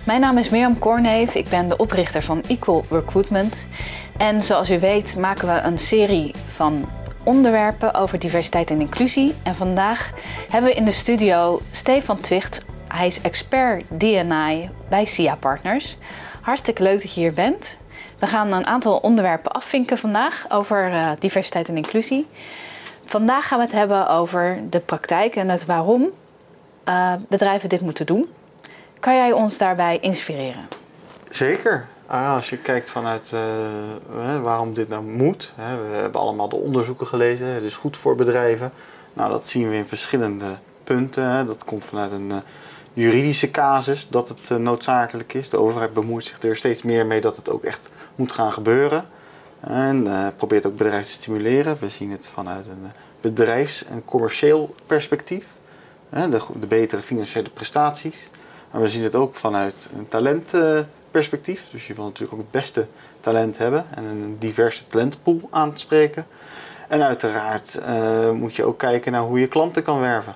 Mijn naam is Mirjam Kornheef. Ik ben de oprichter van Equal Recruitment. En zoals u weet maken we een serie van onderwerpen over diversiteit en inclusie. En vandaag hebben we in de studio Stefan Twicht. Hij is expert D&I bij SIA Partners. Hartstikke leuk dat je hier bent. We gaan een aantal onderwerpen afvinken vandaag over diversiteit en inclusie. Vandaag gaan we het hebben over de praktijk en het waarom bedrijven dit moeten doen. Kan jij ons daarbij inspireren? Zeker. Als je kijkt vanuit waarom dit nou moet. We hebben allemaal de onderzoeken gelezen. Het is goed voor bedrijven. Nou, dat zien we in verschillende punten. Dat komt vanuit een juridische casus dat het noodzakelijk is. De overheid bemoeit zich er steeds meer mee dat het ook echt moet gaan gebeuren. En probeert ook bedrijven te stimuleren. We zien het vanuit een bedrijfs- en commercieel perspectief. De betere financiële prestaties. Maar we zien het ook vanuit een talentperspectief. Dus je wil natuurlijk ook het beste talent hebben en een diverse talentpool aanspreken. En uiteraard moet je ook kijken naar hoe je klanten kan werven.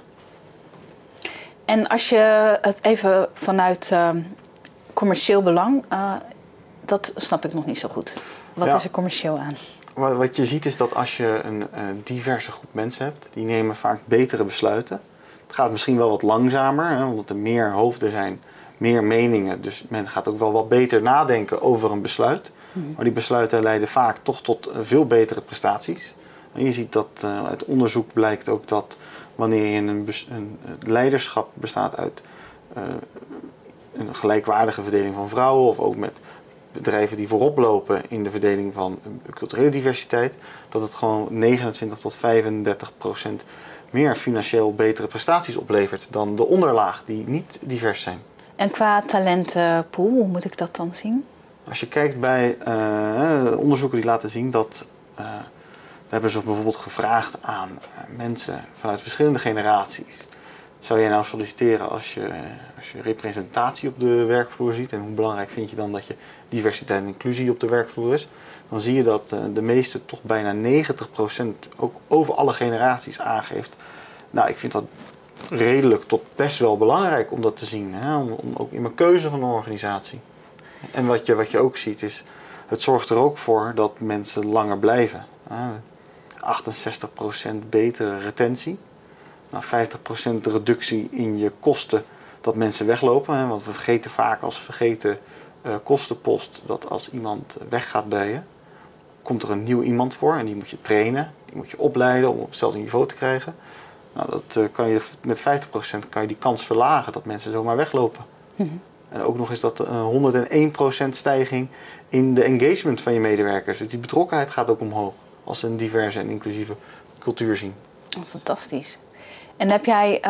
En als je het even vanuit commercieel belang, dat snap ik nog niet zo goed. Wat is er commercieel aan? Wat je ziet is dat als je een diverse groep mensen hebt, die nemen vaak betere besluiten. Het gaat misschien wel wat langzamer, omdat er meer hoofden zijn, meer meningen. Dus men gaat ook wel wat beter nadenken over een besluit. Maar die besluiten leiden vaak toch tot veel betere prestaties. En je ziet dat uit onderzoek blijkt ook dat wanneer je een leiderschap bestaat uit een gelijkwaardige verdeling van vrouwen, of ook met bedrijven die voorop lopen in de verdeling van culturele diversiteit, dat het gewoon 29 tot 35% meer financieel betere prestaties oplevert dan de onderlaag die niet divers zijn. En qua talentenpool, hoe moet ik dat dan zien? Als je kijkt bij onderzoeken die laten zien dat we hebben ze bijvoorbeeld gevraagd aan mensen vanuit verschillende generaties. Zou jij nou solliciteren als je representatie op de werkvloer ziet? En hoe belangrijk vind je dan dat je diversiteit en inclusie op de werkvloer is? Dan zie je dat de meeste toch bijna 90% ook over alle generaties aangeeft. Nou, ik vind dat redelijk tot best wel belangrijk om dat te zien. Om ook in mijn keuze van een organisatie. En wat je ook ziet is, het zorgt er ook voor dat mensen langer blijven. 68% betere retentie. Nou, 50% reductie in je kosten dat mensen weglopen. Want we vergeten vaak als vergeten kostenpost dat als iemand weggaat bij je, komt er een nieuw iemand voor en die moet je trainen, die moet je opleiden om op hetzelfde niveau te krijgen. Nou, dat kan je met 50% kan je die kans verlagen dat mensen zomaar weglopen. En ook nog is dat 101% stijging in de engagement van je medewerkers. Dus die betrokkenheid gaat ook omhoog als ze een diverse en inclusieve cultuur zien. Oh, fantastisch. En heb jij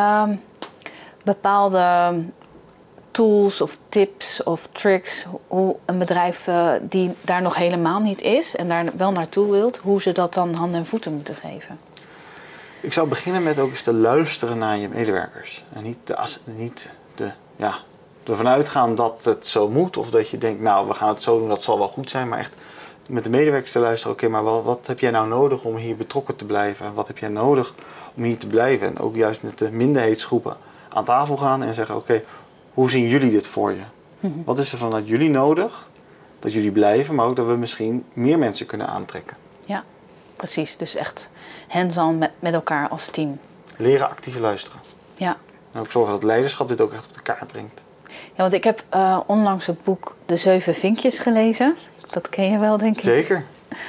bepaalde tools of tips of tricks hoe een bedrijf die daar nog helemaal niet is en daar wel naartoe wilt, hoe ze dat dan handen en voeten moeten geven? Ik zou beginnen met ook eens te luisteren naar je medewerkers. En niet ervan uitgaan dat het zo moet of dat je denkt, nou we gaan het zo doen, dat zal wel goed zijn. Maar echt met de medewerkers te luisteren, oké, maar wat heb jij nou nodig om hier betrokken te blijven? Wat heb jij nodig om hier te blijven? En ook juist met de minderheidsgroepen aan tafel gaan en zeggen, oké, hoe zien jullie dit voor je? Wat is er vanuit jullie nodig? Dat jullie blijven, maar ook dat we misschien meer mensen kunnen aantrekken. Ja, precies. Dus echt hands-on met elkaar als team. Leren actief luisteren. Ja. En ook zorgen dat leiderschap dit ook echt op de kaart brengt. Ja, want ik heb onlangs het boek De 7 Vinkjes gelezen. Dat ken je wel, denk ik. Zeker.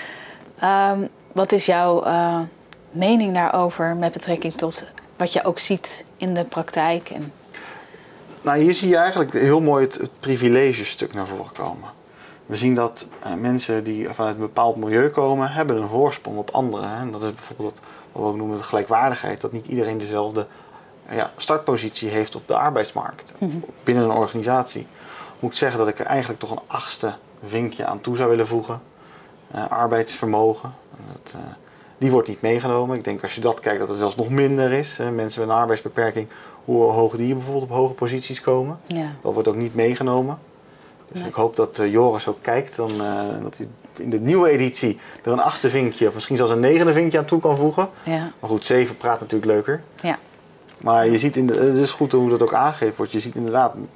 Wat is jouw mening daarover met betrekking tot wat je ook ziet in de praktijk? Nou, hier zie je eigenlijk heel mooi het privilegestuk naar voren komen. We zien dat mensen die vanuit een bepaald milieu komen, hebben een voorsprong op anderen. En dat is bijvoorbeeld wat we ook noemen de gelijkwaardigheid. Dat niet iedereen dezelfde startpositie heeft op de arbeidsmarkt. Binnen een organisatie moet ik zeggen dat ik er eigenlijk toch een 8e vinkje aan toe zou willen voegen. Arbeidsvermogen. Die wordt niet meegenomen. Ik denk als je dat kijkt dat het zelfs nog minder is. Mensen met een arbeidsbeperking, hoe hoog die bijvoorbeeld op hoge posities komen. Ja. Dat wordt ook niet meegenomen. Dus ik hoop dat Joris ook kijkt. Dat hij in de nieuwe editie er een 8e vinkje of misschien zelfs een 9e vinkje aan toe kan voegen. Ja. Maar goed, 7 praat natuurlijk leuker. Ja. Maar je ziet, het is goed hoe dat ook aangegeven wordt. Je ziet inderdaad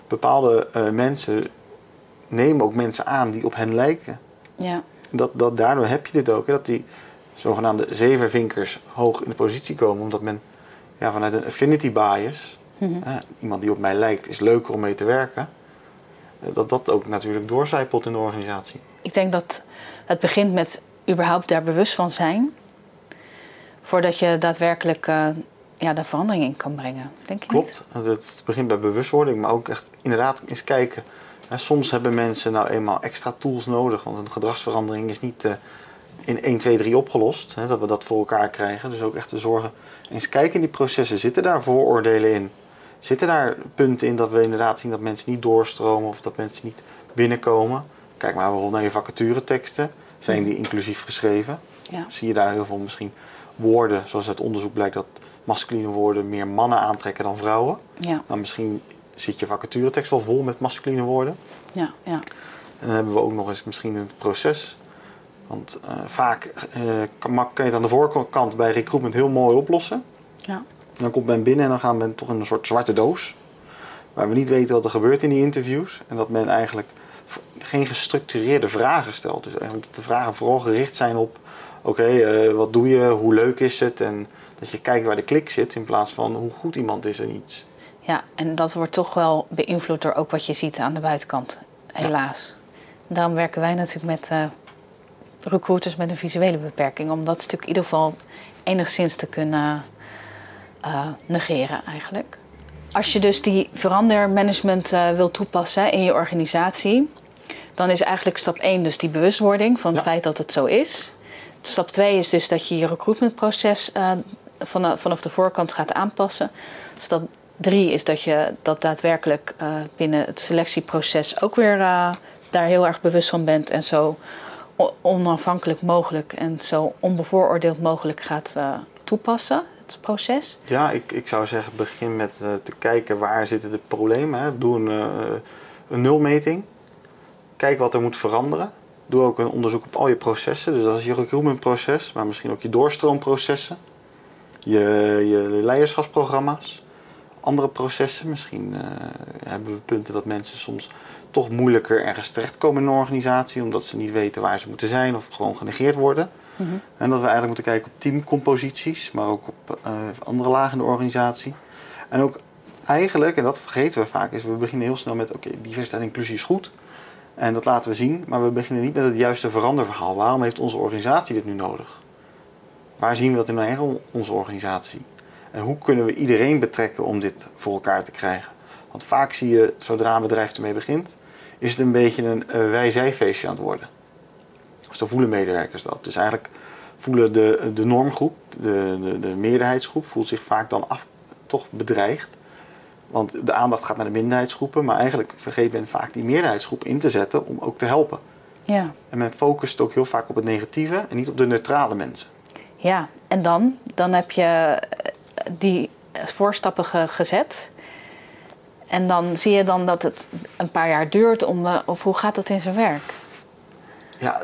bepaalde mensen nemen ook mensen aan die op hen lijken. Ja. Daardoor heb je dit ook, hè, dat die zogenaamde zevenvinkers hoog in de positie komen, omdat men vanuit een affinity bias, iemand die op mij lijkt, is leuker om mee te werken, dat ook natuurlijk doorcijpelt in de organisatie. Ik denk dat het begint met überhaupt daar bewust van zijn, voordat je daadwerkelijk de verandering in kan brengen. Denk je Klopt, het begint bij bewustwording, maar ook echt inderdaad eens kijken. Soms hebben mensen nou eenmaal extra tools nodig, want een gedragsverandering is niet in 1, 2, 3 opgelost, dat we dat voor elkaar krijgen. Dus ook echt te zorgen, eens kijken in die processen, zitten daar vooroordelen in? Zitten daar punten in dat we inderdaad zien dat mensen niet doorstromen of dat mensen niet binnenkomen? Kijk maar bijvoorbeeld naar je vacatureteksten, zijn die inclusief geschreven? Ja. Zie je daar heel veel misschien woorden, zoals uit onderzoek blijkt dat masculine woorden meer mannen aantrekken dan vrouwen. Ja. Nou, misschien zit je vacaturetekst wel vol met masculine woorden. Ja, ja. En dan hebben we ook nog eens misschien een proces. Want vaak kan je het aan de voorkant bij recruitment heel mooi oplossen. Ja. Dan komt men binnen en dan gaan we toch in een soort zwarte doos. Waar we niet weten wat er gebeurt in die interviews. En dat men eigenlijk geen gestructureerde vragen stelt. Dus eigenlijk dat de vragen vooral gericht zijn op... Oké, wat doe je? Hoe leuk is het? En dat je kijkt waar de klik zit in plaats van hoe goed iemand is en iets. Ja, en dat wordt toch wel beïnvloed door ook wat je ziet aan de buitenkant. Helaas. Ja. Daarom werken wij natuurlijk met recruiters met een visuele beperking. Om dat stuk in ieder geval enigszins te kunnen negeren eigenlijk. Als je dus die verandermanagement wil toepassen in je organisatie, dan is eigenlijk stap 1 dus die bewustwording van het feit dat het zo is. Stap 2 is dus dat je je recruitmentproces vanaf de voorkant gaat aanpassen. Stap 3 is dat je dat daadwerkelijk binnen het selectieproces ook weer daar heel erg bewust van bent en zo onafhankelijk mogelijk en zo onbevooroordeeld mogelijk gaat toepassen, het proces. Ja, ik zou zeggen, begin met te kijken waar zitten de problemen. Hè. Doe een nulmeting. Kijk wat er moet veranderen. Doe ook een onderzoek op al je processen. Dus dat is je recruitmentproces, maar misschien ook je doorstroomprocessen. Je leiderschapsprogramma's. Andere processen. Misschien hebben we punten dat mensen soms toch moeilijker ergens terechtkomen in een organisatie, omdat ze niet weten waar ze moeten zijn of gewoon genegeerd worden. Mm-hmm. En dat we eigenlijk moeten kijken op teamcomposities, maar ook op andere lagen in de organisatie. En ook eigenlijk, en dat vergeten we vaak, is we beginnen heel snel met diversiteit en inclusie is goed. En dat laten we zien, maar we beginnen niet met het juiste veranderverhaal. Waarom heeft onze organisatie dit nu nodig? Waar zien we dat in onze organisatie? En hoe kunnen we iedereen betrekken om dit voor elkaar te krijgen? Want vaak zie je, zodra een bedrijf ermee begint, is het een beetje een wij-zij-feestje aan het worden. Dus dan voelen medewerkers dat. Dus eigenlijk voelen de normgroep, de meerderheidsgroep, voelt zich vaak dan toch bedreigd. Want de aandacht gaat naar de minderheidsgroepen, maar eigenlijk vergeet men vaak die meerderheidsgroep in te zetten om ook te helpen. Ja. En men focust ook heel vaak op het negatieve en niet op de neutrale mensen. Ja, en dan heb je die voorstappen gezet. En dan zie je dan dat het een paar jaar duurt of hoe gaat dat in zijn werk? Ja,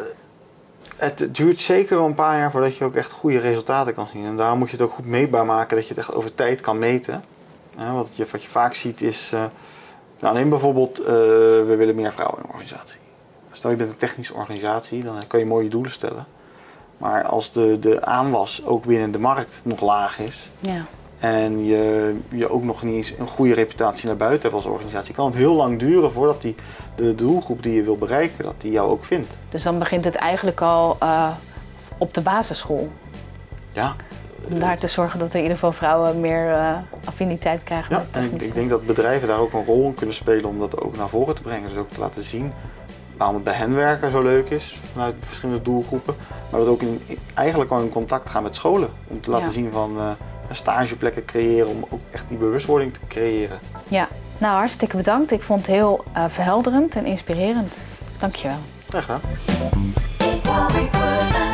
het duurt zeker wel een paar jaar voordat je ook echt goede resultaten kan zien. En daarom moet je het ook goed meetbaar maken, dat je het echt over tijd kan meten. Wat je vaak ziet is, neem bijvoorbeeld, we willen meer vrouwen in een organisatie. Stel je bent een technische organisatie, dan kan je mooie doelen stellen. Maar als de aanwas ook binnen de markt nog laag is, ja, en je ook nog niet eens een goede reputatie naar buiten hebt als organisatie, kan het heel lang duren voordat de doelgroep die je wil bereiken, dat die jou ook vindt. Dus dan begint het eigenlijk al op de basisschool? Ja. Om daar te zorgen dat er in ieder geval vrouwen meer affiniteit krijgen met technische. En ik denk dat bedrijven daar ook een rol in kunnen spelen om dat ook naar voren te brengen. Dus ook te laten zien waarom het bij hen werken zo leuk is vanuit verschillende doelgroepen. Maar dat ook eigenlijk al in contact gaan met scholen. Om te laten zien van stageplekken creëren, om ook echt die bewustwording te creëren. Ja, nou hartstikke bedankt. Ik vond het heel verhelderend en inspirerend. Dankjewel. Graag gedaan.